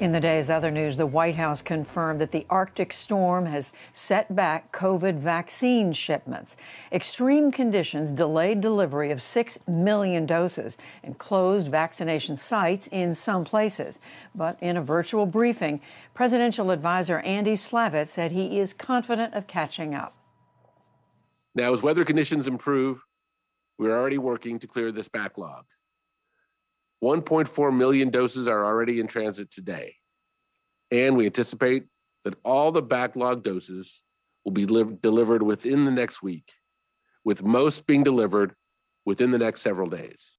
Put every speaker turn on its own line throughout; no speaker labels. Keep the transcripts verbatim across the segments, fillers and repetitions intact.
In the day's other news, the White House confirmed that the Arctic storm has set back COVID vaccine shipments. Extreme conditions delayed delivery of six million doses and closed vaccination sites in some places. But in a virtual briefing, presidential advisor Andy Slavitt said he is confident of catching up.
Now, as weather conditions improve, we're already working to clear this backlog. one point four million doses are already in transit today, and we anticipate that all the backlog doses will be li- delivered within the next week, with most being delivered within the next several days.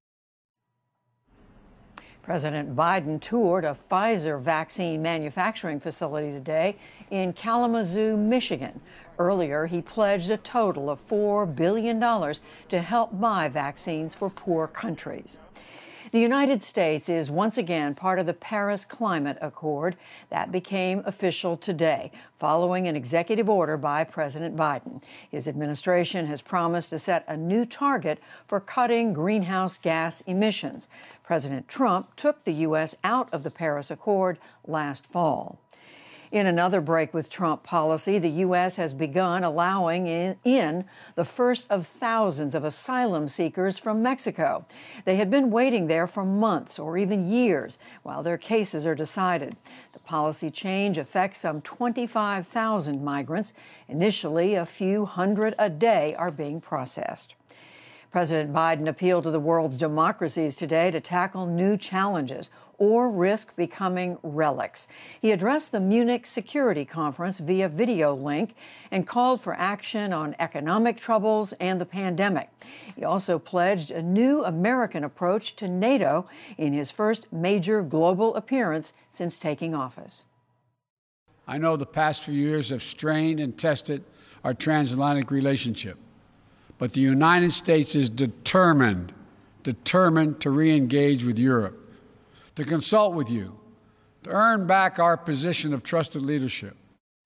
President Biden toured a Pfizer vaccine manufacturing facility today in Kalamazoo, Michigan. Earlier, he pledged a total of four billion dollars to help buy vaccines for poor countries. The United States is once again part of the Paris Climate Accord. That became official today, following an executive order by President Biden. His administration has promised to set a new target for cutting greenhouse gas emissions. President Trump took the U S out of the Paris Accord last fall. In another break with Trump policy, the U S has begun allowing in, in the first of thousands of asylum seekers from Mexico. They had been waiting there for months or even years while their cases are decided. The policy change affects some twenty-five thousand migrants. Initially, a few hundred a day are being processed. President Biden appealed to the world's democracies today to tackle new challenges or risk becoming relics. He addressed the Munich Security Conference via video link and called for action on economic troubles and the pandemic. He also pledged a new American approach to NATO in his first major global appearance since taking office.
I know the past few years have strained and tested our transatlantic relationship. But the United States is determined, determined to re-engage with Europe, to consult with you, to earn back our position of trusted leadership.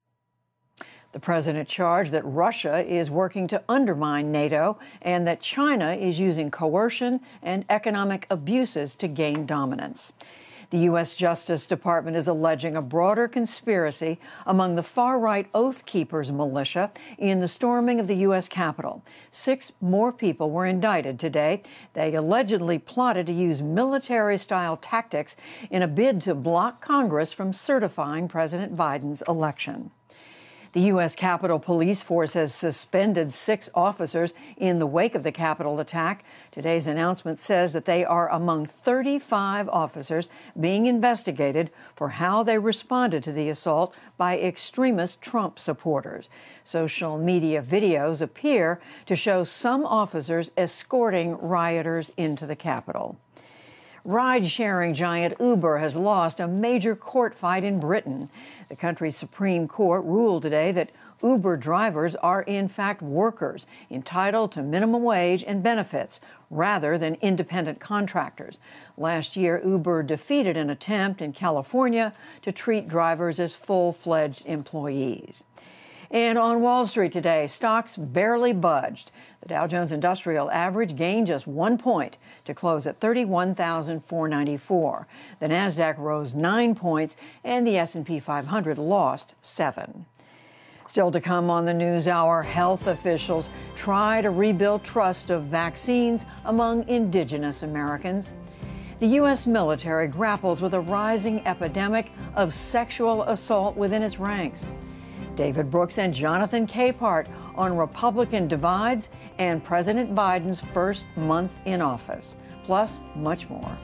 The president charged that Russia is working to undermine NATO and that China is using coercion and economic abuses to gain dominance. The U S Justice Department is alleging a broader conspiracy among the far-right Oath Keepers militia in the storming of the U S Capitol. Six more people were indicted today. They allegedly plotted to use military-style tactics in a bid to block Congress from certifying President Biden's election. The U S Capitol Police Force has suspended six officers in the wake of the Capitol attack. Today's announcement says that they are among thirty-five officers being investigated for how they responded to the assault by extremist Trump supporters. Social media videos appear to show some officers escorting rioters into the Capitol. Ride-sharing giant Uber has lost a major court fight in Britain. The country's Supreme Court ruled today that Uber drivers are in fact workers entitled to minimum wage and benefits rather than independent contractors. Last year, Uber defeated an attempt in California to treat drivers as full-fledged employees. And on Wall Street today, stocks barely budged. The Dow Jones Industrial Average gained just one point to close at thirty-one thousand four hundred ninety-four. The Nasdaq rose nine points, and the S and P five hundred lost seven. Still to come on the NewsHour, health officials try to rebuild trust of vaccines among indigenous Americans. The U S military grapples with a rising epidemic of sexual assault within its ranks. David Brooks and Jonathan Capehart on Republican divides and President Biden's first month in office, plus much more.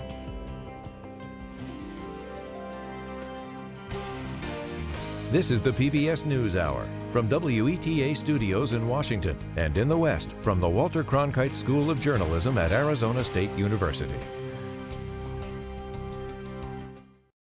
This is the P B S NewsHour from W E T A Studios in Washington and in the West from the Walter Cronkite School of Journalism at Arizona State University.